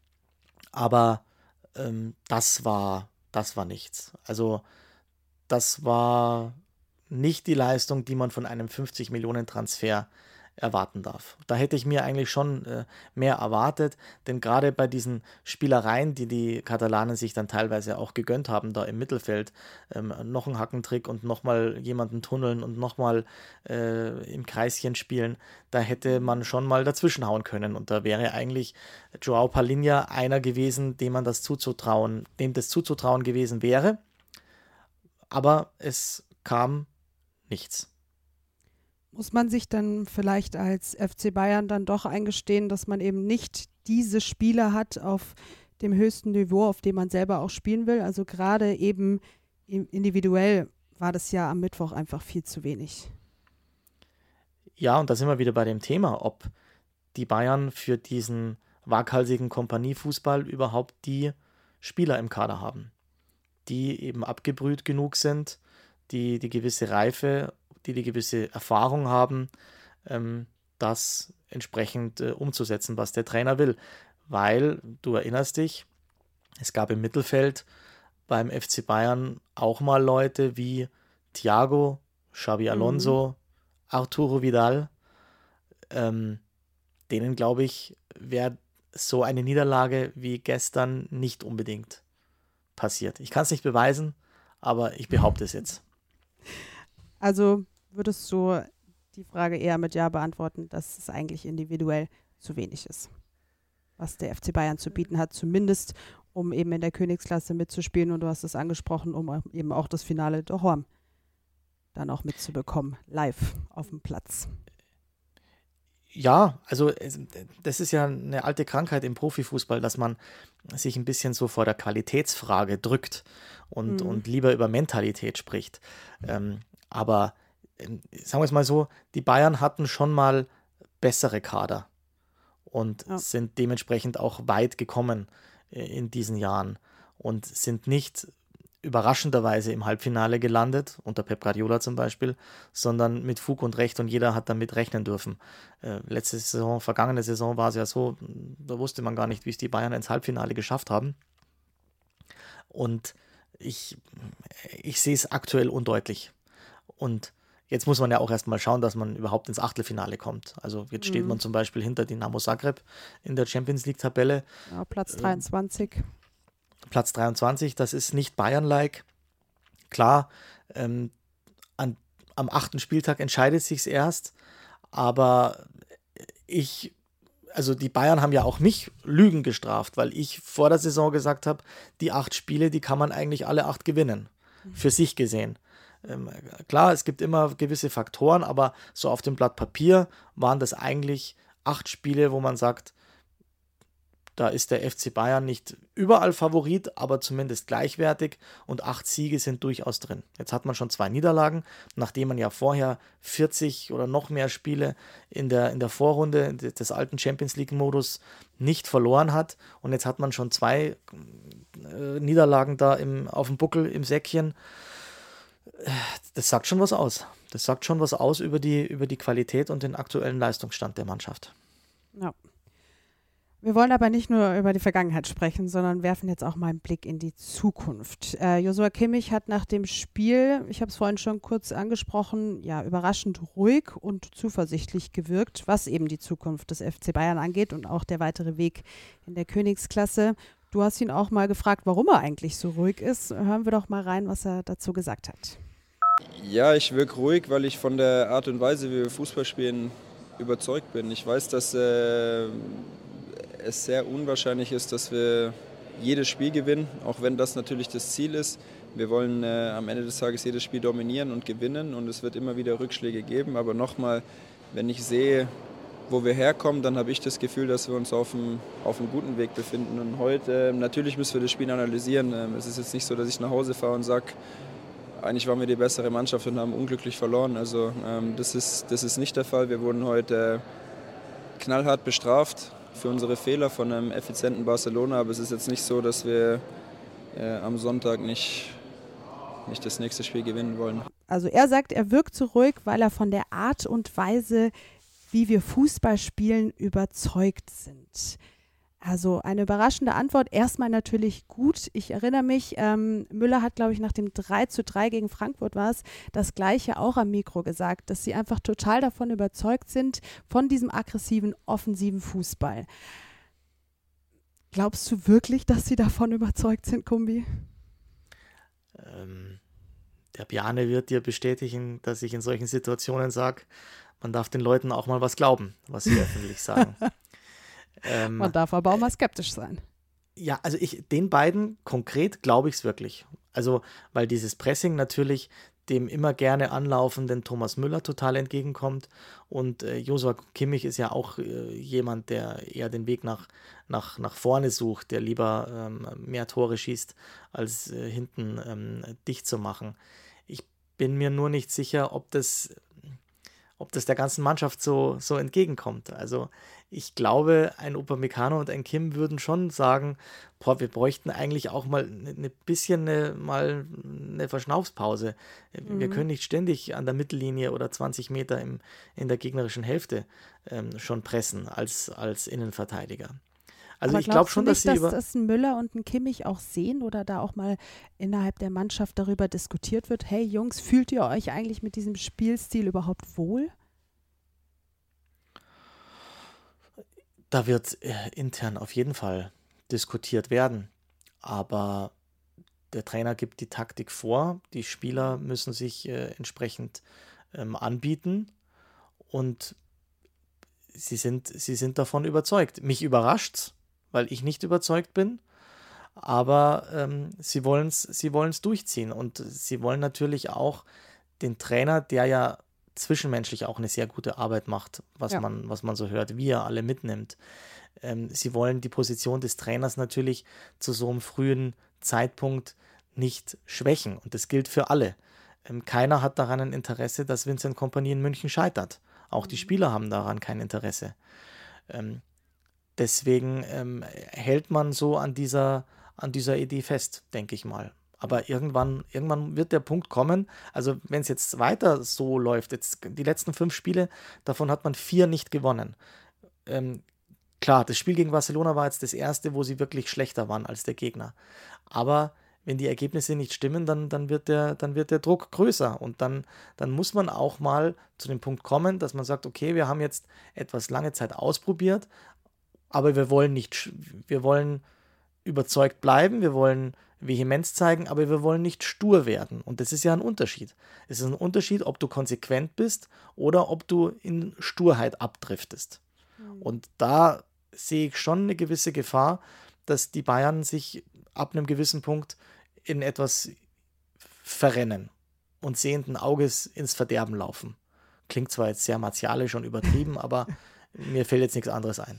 Aber ähm, das war, das war nichts. Also das war nicht die Leistung, die man von einem fünfzig Millionen Transfer erwarten darf. Da hätte ich mir eigentlich schon äh, mehr erwartet, denn gerade bei diesen Spielereien, die die Katalanen sich dann teilweise auch gegönnt haben, da im Mittelfeld, ähm, noch ein Hackentrick und nochmal jemanden tunneln und nochmal äh, im Kreischen spielen, da hätte man schon mal dazwischenhauen können und da wäre eigentlich Joao Palhinha einer gewesen, dem man das zuzutrauen, dem das zuzutrauen gewesen wäre, aber es kam nichts. Muss man sich dann vielleicht als F C Bayern dann doch eingestehen, dass man eben nicht diese Spieler hat auf dem höchsten Niveau, auf dem man selber auch spielen will? Also gerade eben individuell war das ja am Mittwoch einfach viel zu wenig. Ja, und da sind wir wieder bei dem Thema, ob die Bayern für diesen waghalsigen Kompaniefußball überhaupt die Spieler im Kader haben, die eben abgebrüht genug sind, die die gewisse Reife die die gewisse Erfahrung haben, ähm, das entsprechend äh, umzusetzen, was der Trainer will. Weil, du erinnerst dich, es gab im Mittelfeld beim F C Bayern auch mal Leute wie Thiago, Xabi Alonso, mhm. Arturo Vidal. Ähm, denen, glaube ich, wäre so eine Niederlage wie gestern nicht unbedingt passiert. Ich kann es nicht beweisen, aber ich behaupte es jetzt. Also würdest du die Frage eher mit Ja beantworten, dass es eigentlich individuell zu wenig ist, was der F C Bayern zu bieten hat, zumindest um eben in der Königsklasse mitzuspielen und du hast es angesprochen, um eben auch das Finale daheim dann auch mitzubekommen, live auf dem Platz. Ja, also das ist ja eine alte Krankheit im Profifußball, dass man sich ein bisschen so vor der Qualitätsfrage drückt und, mhm. und lieber über Mentalität spricht. Ähm, aber sagen wir es mal so, die Bayern hatten schon mal bessere Kader und ja. sind dementsprechend auch weit gekommen in diesen Jahren und sind nicht überraschenderweise im Halbfinale gelandet, unter Pep Guardiola zum Beispiel, sondern mit Fug und Recht und jeder hat damit rechnen dürfen. Äh, letzte Saison, vergangene Saison war es ja so, da wusste man gar nicht, wie es die Bayern ins Halbfinale geschafft haben. Und ich, ich sehe es aktuell undeutlich. Und jetzt muss man ja auch erstmal schauen, dass man überhaupt ins Achtelfinale kommt. Also jetzt steht mhm. man zum Beispiel hinter Dinamo Zagreb in der Champions League-Tabelle. Ja, Platz dreiundzwanzig. Platz dreiundzwanzig, das ist nicht Bayern-like. Klar, ähm, an, am achten Spieltag entscheidet sich's erst, aber ich, also die Bayern haben ja auch mich Lügen gestraft, weil ich vor der Saison gesagt habe, die acht Spiele, die kann man eigentlich alle acht gewinnen, für sich gesehen. Ähm, klar, es gibt immer gewisse Faktoren, aber so auf dem Blatt Papier waren das eigentlich acht Spiele, wo man sagt, da ist der F C Bayern nicht überall Favorit, aber zumindest gleichwertig und acht Siege sind durchaus drin. Jetzt hat man schon zwei Niederlagen, nachdem man ja vorher vierzig oder noch mehr Spiele in der, in der Vorrunde des alten Champions-League-Modus nicht verloren hat. Und jetzt hat man schon zwei äh, Niederlagen da im, auf dem Buckel im Säckchen. Das sagt schon was aus. Das sagt schon was aus über die, über die Qualität und den aktuellen Leistungsstand der Mannschaft. Ja. Wir wollen aber nicht nur über die Vergangenheit sprechen, sondern werfen jetzt auch mal einen Blick in die Zukunft. Äh, Joshua Kimmich hat nach dem Spiel, ich habe es vorhin schon kurz angesprochen, ja, überraschend ruhig und zuversichtlich gewirkt, was eben die Zukunft des F C Bayern angeht und auch der weitere Weg in der Königsklasse. Du hast ihn auch mal gefragt, warum er eigentlich so ruhig ist. Hören wir doch mal rein, was er dazu gesagt hat. Ja, ich wirke ruhig, weil ich von der Art und Weise, wie wir Fußball spielen, überzeugt bin. Ich weiß, dass äh, es sehr unwahrscheinlich ist, dass wir jedes Spiel gewinnen, auch wenn das natürlich das Ziel ist. Wir wollen äh, am Ende des Tages jedes Spiel dominieren und gewinnen und es wird immer wieder Rückschläge geben. Aber nochmal, wenn ich sehe, wo wir herkommen, dann habe ich das Gefühl, dass wir uns auf einem, auf einem guten Weg befinden. Und heute, äh, natürlich müssen wir das Spiel analysieren. Ähm, es ist jetzt nicht so, dass ich nach Hause fahre und sage, eigentlich waren wir die bessere Mannschaft und haben unglücklich verloren. Also ähm, das ist, das ist nicht der Fall. Wir wurden heute knallhart bestraft für unsere Fehler von einem effizienten Barcelona. Aber es ist jetzt nicht so, dass wir äh, am Sonntag nicht, nicht das nächste Spiel gewinnen wollen. Also er sagt, er wirkt so ruhig, weil er von der Art und Weise, wie wir Fußball spielen, überzeugt sind. Also eine überraschende Antwort. Erstmal natürlich gut. Ich erinnere mich, ähm, Müller hat, glaube ich, nach dem drei zu drei gegen Frankfurt war es, das Gleiche auch am Mikro gesagt, dass sie einfach total davon überzeugt sind, von diesem aggressiven, offensiven Fußball. Glaubst du wirklich, dass sie davon überzeugt sind, Kumbi? Ähm, der Bjarne wird dir bestätigen, dass ich in solchen Situationen sage, man darf den Leuten auch mal was glauben, was sie öffentlich sagen. Ähm, Man darf aber auch mal skeptisch sein. Ja, also ich, den beiden konkret glaube ich es wirklich. Also, weil dieses Pressing natürlich dem immer gerne anlaufenden Thomas Müller total entgegenkommt und äh, Joshua Kimmich ist ja auch äh, jemand, der eher den Weg nach, nach, nach vorne sucht, der lieber ähm, mehr Tore schießt, als äh, hinten ähm, dicht zu machen. Ich bin mir nur nicht sicher, ob das, ob das der ganzen Mannschaft so, so entgegenkommt. Also ich glaube, ein Upamecano und ein Kim würden schon sagen, boah, wir bräuchten eigentlich auch mal ein ne bisschen eine, mal eine Verschnaufspause. Mhm. Wir können nicht ständig an der Mittellinie oder zwanzig Meter im, in der gegnerischen Hälfte ähm, schon pressen als, als Innenverteidiger. Also Aber ich glaube schon, nicht, dass sie dass über... das ein Müller und ein Kimmich auch sehen oder da auch mal innerhalb der Mannschaft darüber diskutiert wird, hey Jungs, fühlt ihr euch eigentlich mit diesem Spielstil überhaupt wohl? Da wird äh, intern auf jeden Fall diskutiert werden, aber der Trainer gibt die Taktik vor, die Spieler müssen sich äh, entsprechend ähm, anbieten und sie sind, sie sind davon überzeugt. Mich überrascht's, weil ich nicht überzeugt bin, aber ähm, sie wollen es sie wollen's durchziehen und sie wollen natürlich auch den Trainer, der ja zwischenmenschlich auch eine sehr gute Arbeit macht, was, ja. man, was man so hört, wie er alle mitnimmt. Ähm, sie wollen die Position des Trainers natürlich zu so einem frühen Zeitpunkt nicht schwächen und das gilt für alle. Ähm, keiner hat daran ein Interesse, dass Vincent Kompany in München scheitert. Auch die Spieler haben daran kein Interesse. Ähm, deswegen ähm, hält man so an dieser, an dieser Idee fest, denke ich mal. Aber irgendwann, irgendwann wird der Punkt kommen, also wenn es jetzt weiter so läuft, jetzt die letzten fünf Spiele, davon hat man vier nicht gewonnen. Ähm, klar, das Spiel gegen Barcelona war jetzt das erste, wo sie wirklich schlechter waren als der Gegner. Aber wenn die Ergebnisse nicht stimmen, dann, dann, wird, der, dann wird der Druck größer. Und dann, dann muss man auch mal zu dem Punkt kommen, dass man sagt, okay, wir haben jetzt etwas lange Zeit ausprobiert, aber wir wollen nicht, wir wollen überzeugt bleiben, wir wollen Vehemenz zeigen, aber wir wollen nicht stur werden. Und das ist ja ein Unterschied. Es ist ein Unterschied, ob du konsequent bist oder ob du in Sturheit abdriftest. Mhm. Und da sehe ich schon eine gewisse Gefahr, dass die Bayern sich ab einem gewissen Punkt in etwas verrennen und sehenden Auges ins Verderben laufen. Klingt zwar jetzt sehr martialisch und übertrieben, aber mir fällt jetzt nichts anderes ein.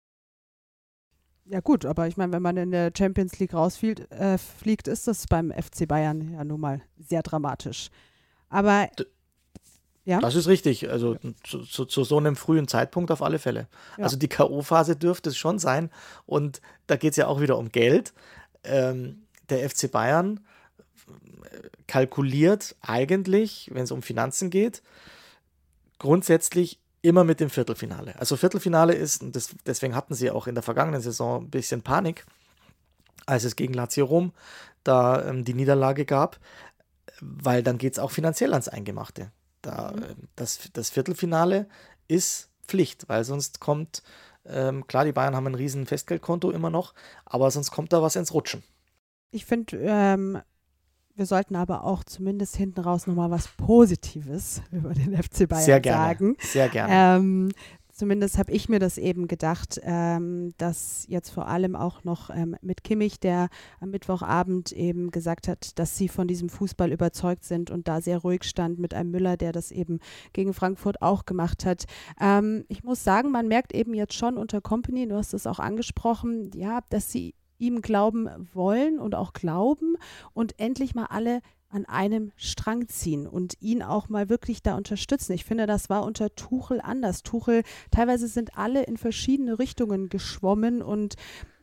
Ja gut, aber ich meine, wenn man in der Champions League rausfliegt, äh, fliegt, ist das beim F C Bayern ja nun mal sehr dramatisch. Aber D- ja? Das ist richtig, also zu, zu, zu so einem frühen Zeitpunkt auf alle Fälle. Ja. Also die K O-Phase dürfte es schon sein und da geht es ja auch wieder um Geld. Ähm, der F C Bayern kalkuliert eigentlich, wenn es um Finanzen geht, grundsätzlich immer mit dem Viertelfinale. Also Viertelfinale ist, und das, deswegen hatten sie auch in der vergangenen Saison ein bisschen Panik, als es gegen Lazio Rom da ähm, die Niederlage gab, weil dann geht es auch finanziell ans Eingemachte. Da, äh, das, das Viertelfinale ist Pflicht, weil sonst kommt, ähm, klar, die Bayern haben ein riesen Festgeldkonto immer noch, aber sonst kommt da was ins Rutschen. Ich finde, ähm, wir sollten aber auch zumindest hinten raus nochmal was Positives über den F C Bayern sehr gerne, sagen. Sehr gerne. Ähm, zumindest habe ich mir das eben gedacht, ähm, dass jetzt vor allem auch noch ähm, mit Kimmich, der am Mittwochabend eben gesagt hat, dass sie von diesem Fußball überzeugt sind und da sehr ruhig stand, mit einem Müller, der das eben gegen Frankfurt auch gemacht hat. Ähm, ich muss sagen, man merkt eben jetzt schon unter Kompany, du hast es auch angesprochen, ja, dass sie ihm glauben wollen und auch glauben und endlich mal alle an einem Strang ziehen und ihn auch mal wirklich da unterstützen. Ich finde, das war unter Tuchel anders. Tuchel, teilweise sind alle in verschiedene Richtungen geschwommen und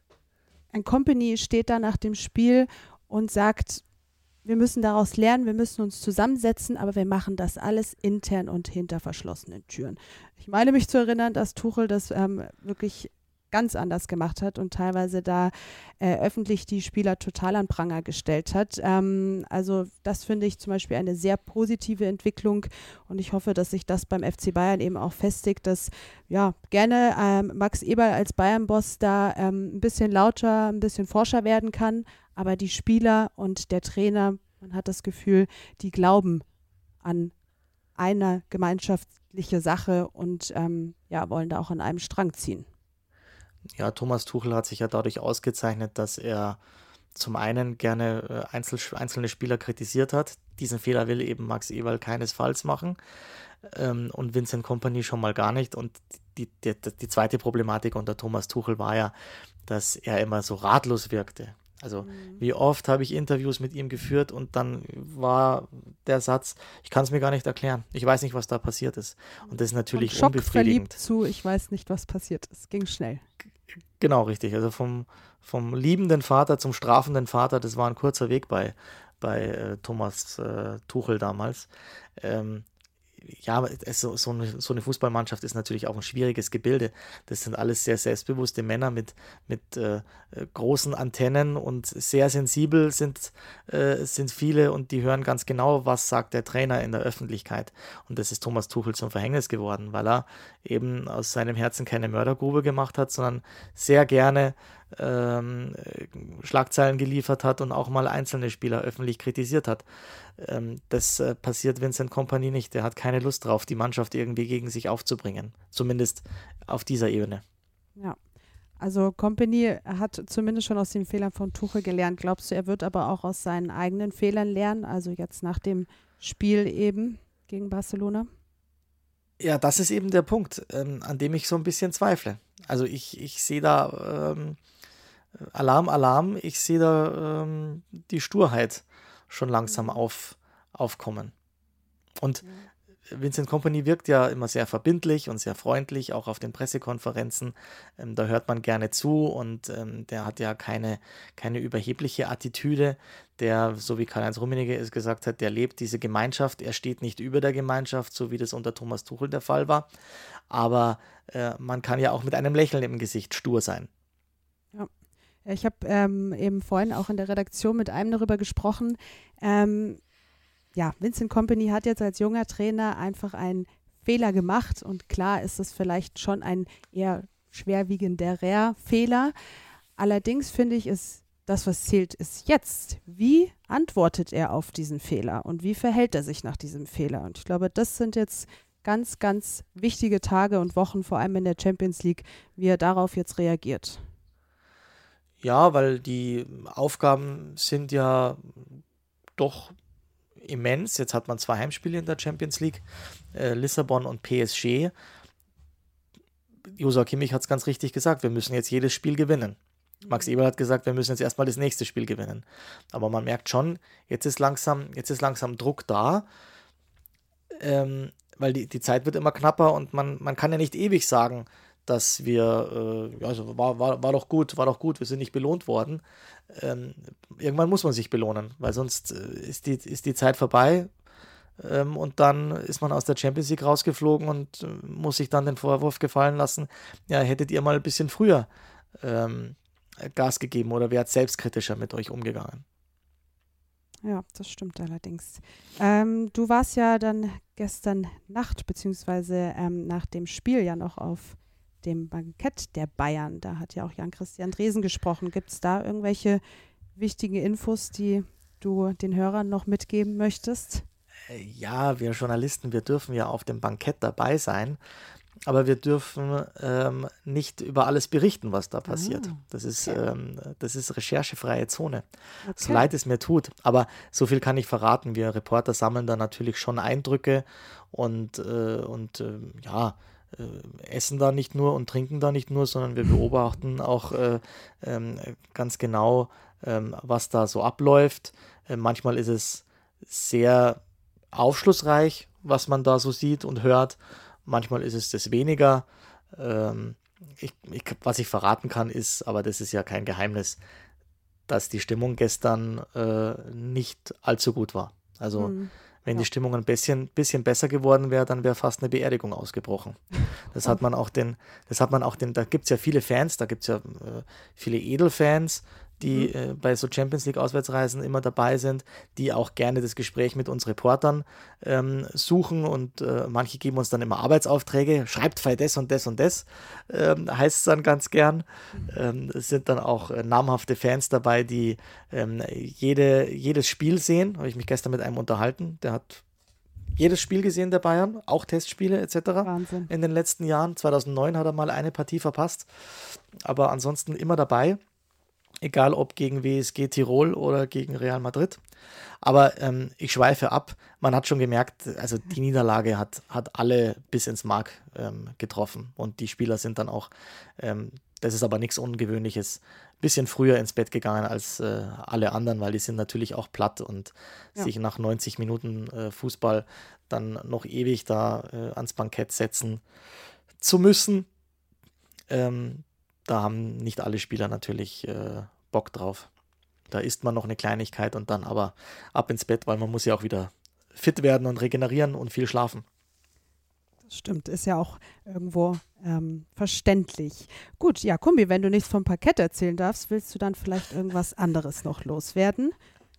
ein Kompany steht da nach dem Spiel und sagt, wir müssen daraus lernen, wir müssen uns zusammensetzen, aber wir machen das alles intern und hinter verschlossenen Türen. Ich meine mich zu erinnern, dass Tuchel das ähm, wirklich ganz anders gemacht hat und teilweise da äh, öffentlich die Spieler total an Pranger gestellt hat. Ähm, also das finde ich zum Beispiel eine sehr positive Entwicklung und ich hoffe, dass sich das beim F C Bayern eben auch festigt, dass ja gerne ähm, Max Eberl als Bayern-Boss da ähm, ein bisschen lauter, ein bisschen forscher werden kann, aber die Spieler und der Trainer, man hat das Gefühl, die glauben an eine gemeinschaftliche Sache und ähm, ja, wollen da auch an einem Strang ziehen. Ja, Thomas Tuchel hat sich ja dadurch ausgezeichnet, dass er zum einen gerne äh, einzel, einzelne Spieler kritisiert hat. Diesen Fehler will eben Max Eberl keinesfalls machen ähm, und Vincent Kompany schon mal gar nicht. Und die, die, die zweite Problematik unter Thomas Tuchel war ja, dass er immer so ratlos wirkte. Also mhm. wie oft habe ich Interviews mit ihm geführt und dann war der Satz, ich kann es mir gar nicht erklären. Ich weiß nicht, was da passiert ist. Und das ist natürlich vom unbefriedigend. Schock verliebt zu, ich weiß nicht, was passiert ist. Ging schnell. Genau, richtig. Also vom, vom liebenden Vater zum strafenden Vater, das war ein kurzer Weg bei, bei äh, Thomas äh, Tuchel damals. Ähm, ja, es, so, so, eine, so eine Fußballmannschaft ist natürlich auch ein schwieriges Gebilde. Das sind alles sehr selbstbewusste Männer mit, mit äh, großen Antennen und sehr sensibel sind, äh, sind viele und die hören ganz genau, was sagt der Trainer in der Öffentlichkeit. Und das ist Thomas Tuchel zum Verhängnis geworden, weil er eben aus seinem Herzen keine Mördergrube gemacht hat, sondern sehr gerne ähm, Schlagzeilen geliefert hat und auch mal einzelne Spieler öffentlich kritisiert hat. Ähm, das äh, passiert Vincent Kompany nicht. Der hat keine Lust drauf, die Mannschaft irgendwie gegen sich aufzubringen. Zumindest auf dieser Ebene. Ja, also Kompany hat zumindest schon aus den Fehlern von Tuchel gelernt. Glaubst du, er wird aber auch aus seinen eigenen Fehlern lernen? Also jetzt nach dem Spiel eben gegen Barcelona? Ja, das ist eben der Punkt, ähm, an dem ich so ein bisschen zweifle. Also ich, ich sehe da ähm, Alarm, Alarm, ich sehe da ähm, die Sturheit schon langsam auf, aufkommen. Und Vincent Kompany wirkt ja immer sehr verbindlich und sehr freundlich, auch auf den Pressekonferenzen. Ähm, da hört man gerne zu und ähm, der hat ja keine, keine überhebliche Attitüde. Der, so wie Karl-Heinz Rummenigge es gesagt hat, der lebt diese Gemeinschaft. Er steht nicht über der Gemeinschaft, so wie das unter Thomas Tuchel der Fall war. Aber äh, man kann ja auch mit einem Lächeln im Gesicht stur sein. Ja. Ich habe ähm, eben vorhin auch in der Redaktion mit einem darüber gesprochen. Ähm, ja, Vincent Kompany hat jetzt als junger Trainer einfach einen Fehler gemacht und klar ist es vielleicht schon ein eher schwerwiegenderer Fehler, allerdings finde ich, ist das, was zählt, ist jetzt. Wie antwortet er auf diesen Fehler und wie verhält er sich nach diesem Fehler? Und ich glaube, das sind jetzt ganz, ganz wichtige Tage und Wochen, vor allem in der Champions League, wie er darauf jetzt reagiert. Ja, weil die Aufgaben sind ja doch immens. Jetzt hat man zwei Heimspiele in der Champions League, äh, Lissabon und P S G. Joshua Kimmich hat es ganz richtig gesagt, wir müssen jetzt jedes Spiel gewinnen. Max Eberl hat gesagt, wir müssen jetzt erstmal das nächste Spiel gewinnen. Aber man merkt schon, jetzt ist langsam, jetzt ist langsam Druck da, ähm, weil die, die Zeit wird immer knapper und man, man kann ja nicht ewig sagen, dass wir, äh, also war, war, war doch gut, war doch gut, wir sind nicht belohnt worden. Ähm, irgendwann muss man sich belohnen, weil sonst äh, ist, die, ist die Zeit vorbei ähm, und dann ist man aus der Champions League rausgeflogen und äh, muss sich dann den Vorwurf gefallen lassen, ja, hättet ihr mal ein bisschen früher ähm, Gas gegeben oder wärt selbstkritischer mit euch umgegangen. Ja, das stimmt allerdings. Ähm, du warst ja dann gestern Nacht, beziehungsweise ähm, nach dem Spiel ja noch auf dem Bankett der Bayern. Da hat ja auch Jan-Christian Dresen gesprochen. Gibt es da irgendwelche wichtigen Infos, die du den Hörern noch mitgeben möchtest? Ja, wir Journalisten, wir dürfen ja auf dem Bankett dabei sein. Aber wir dürfen ähm, nicht über alles berichten, was da passiert. Ah, das ist, okay. ähm, das ist recherchefreie Zone. Okay. So leid es mir tut. Aber so viel kann ich verraten. Wir Reporter sammeln da natürlich schon Eindrücke und, äh, und äh, ja, äh, essen da nicht nur und trinken da nicht nur, sondern wir beobachten auch äh, ähm, ganz genau, ähm, was da so abläuft. Äh, manchmal ist es sehr aufschlussreich, was man da so sieht und hört. Manchmal ist es das weniger. Ähm, ich, ich, was ich verraten kann, ist, aber das ist ja kein Geheimnis, dass die Stimmung gestern äh, nicht allzu gut war. Also Hm. wenn Ja. die Stimmung ein bisschen, bisschen besser geworden wäre, dann wäre fast eine Beerdigung ausgebrochen. Das hat man auch den, das hat man auch den, da gibt es ja viele Fans, da gibt es ja äh, viele Edelfans, die Mhm. äh, bei so Champions League Auswärtsreisen immer dabei sind, die auch gerne das Gespräch mit uns Reportern ähm, suchen und äh, manche geben uns dann immer Arbeitsaufträge, schreibt für das und das und das, ähm, heißt es dann ganz gern. Ähm, es sind dann auch äh, namhafte Fans dabei, die ähm, jede, jedes Spiel sehen. Habe ich mich gestern mit einem unterhalten, der hat jedes Spiel gesehen der Bayern, auch Testspiele et cetera. Wahnsinn. In den letzten Jahren. zweitausendneun hat er mal eine Partie verpasst, aber ansonsten immer dabei. Egal ob gegen W S G Tirol oder gegen Real Madrid. Aber ähm, ich schweife ab. Man hat schon gemerkt, also die Niederlage hat, hat alle bis ins Mark ähm, getroffen. Und die Spieler sind dann auch, ähm, das ist aber nichts Ungewöhnliches, ein bisschen früher ins Bett gegangen als äh, alle anderen, weil die sind natürlich auch platt und Ja. sich nach neunzig Minuten äh, Fußball dann noch ewig da äh, ans Bankett setzen zu müssen. Ähm, Da haben nicht alle Spieler natürlich äh, Bock drauf. Da isst man noch eine Kleinigkeit und dann aber ab ins Bett, weil man muss ja auch wieder fit werden und regenerieren und viel schlafen. Das stimmt, ist ja auch irgendwo ähm, verständlich. Gut, ja, Kumbi, wenn du nichts vom Parkett erzählen darfst, willst du dann vielleicht irgendwas anderes noch loswerden?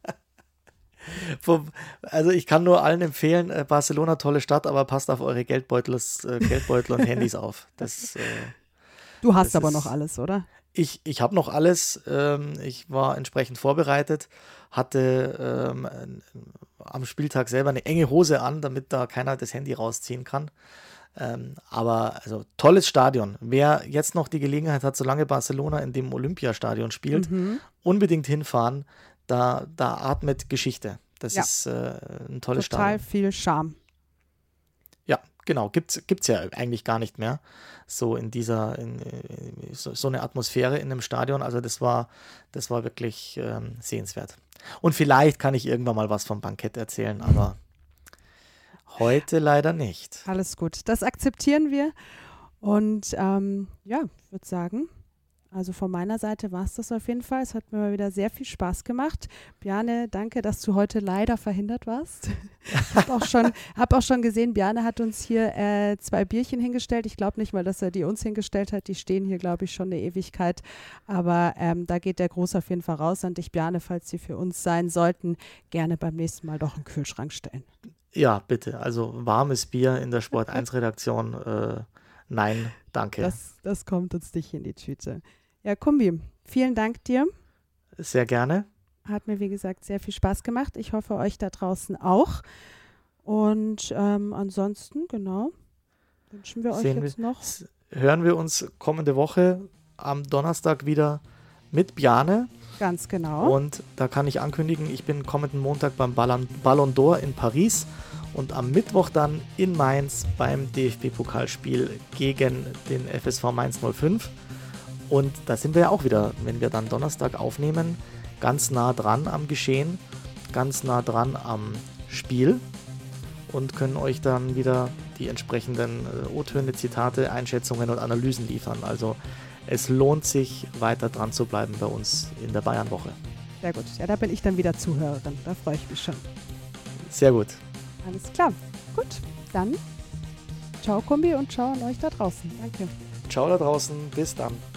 Vom- Also ich kann nur allen empfehlen, äh, Barcelona, tolle Stadt, aber passt auf eure Geldbeutel, äh, Geldbeutel und Handys auf. Das, äh, Du hast Das aber ist- noch alles, oder? Ich, ich habe noch alles. Ähm, ich war entsprechend vorbereitet, hatte ähm, n- am Spieltag selber eine enge Hose an, damit da keiner das Handy rausziehen kann. Ähm, aber also tolles Stadion. Wer jetzt noch die Gelegenheit hat, solange Barcelona in dem Olympiastadion spielt, Mhm. unbedingt hinfahren. Da, da atmet Geschichte. Das Ja. ist äh, ein tolles Total Stadion. viel Charme. Ja, genau, gibt's gibt's ja eigentlich gar nicht mehr. So in dieser, in, äh, so, so eine Atmosphäre in einem Stadion. Also das war, das war wirklich ähm, sehenswert. Und vielleicht kann ich irgendwann mal was vom Bankett erzählen, aber heute leider nicht. Alles gut. Das akzeptieren wir. Und ähm, ja, ich würde sagen, also von meiner Seite war es das auf jeden Fall. Es hat mir mal wieder sehr viel Spaß gemacht. Bjarne, danke, dass du heute leider verhindert warst. Hab auch schon, hab auch schon gesehen, Bjarne hat uns hier äh, zwei Bierchen hingestellt. Ich glaube nicht mal, dass er die uns hingestellt hat. Die stehen hier, glaube ich, schon eine Ewigkeit. Aber ähm, da geht der Gruß auf jeden Fall raus an dich, Bjarne, falls sie für uns sein sollten. Gerne beim nächsten Mal doch einen Kühlschrank stellen. Ja, bitte. Also warmes Bier in der Sport eins Redaktion. Äh, nein, danke. Das, das kommt uns nicht in die Tüte. Ja, Kumbi, vielen Dank dir. Sehr gerne. Hat mir, wie gesagt, sehr viel Spaß gemacht. Ich hoffe, euch da draußen auch. Und ähm, ansonsten, genau, wünschen wir euch Sehen jetzt wir, noch. Hören wir uns kommende Woche am Donnerstag wieder mit Bjarne. Ganz genau. Und da kann ich ankündigen, ich bin kommenden Montag beim Ballon, Ballon d'Or in Paris und am Mittwoch dann in Mainz beim D F B-Pokalspiel gegen den F S V Mainz null fünf. Und da sind wir ja auch wieder, wenn wir dann Donnerstag aufnehmen, ganz nah dran am Geschehen, ganz nah dran am Spiel und können euch dann wieder die entsprechenden äh, O-Töne, Zitate, Einschätzungen und Analysen liefern. Also es lohnt sich, weiter dran zu bleiben bei uns in der Bayernwoche. Sehr gut. Ja, da bin ich dann wieder Zuhörerin. Da freue ich mich schon. Sehr gut. Alles klar. Gut, dann ciao Kumbi und ciao an euch da draußen. Danke. Ciao da draußen. Bis dann.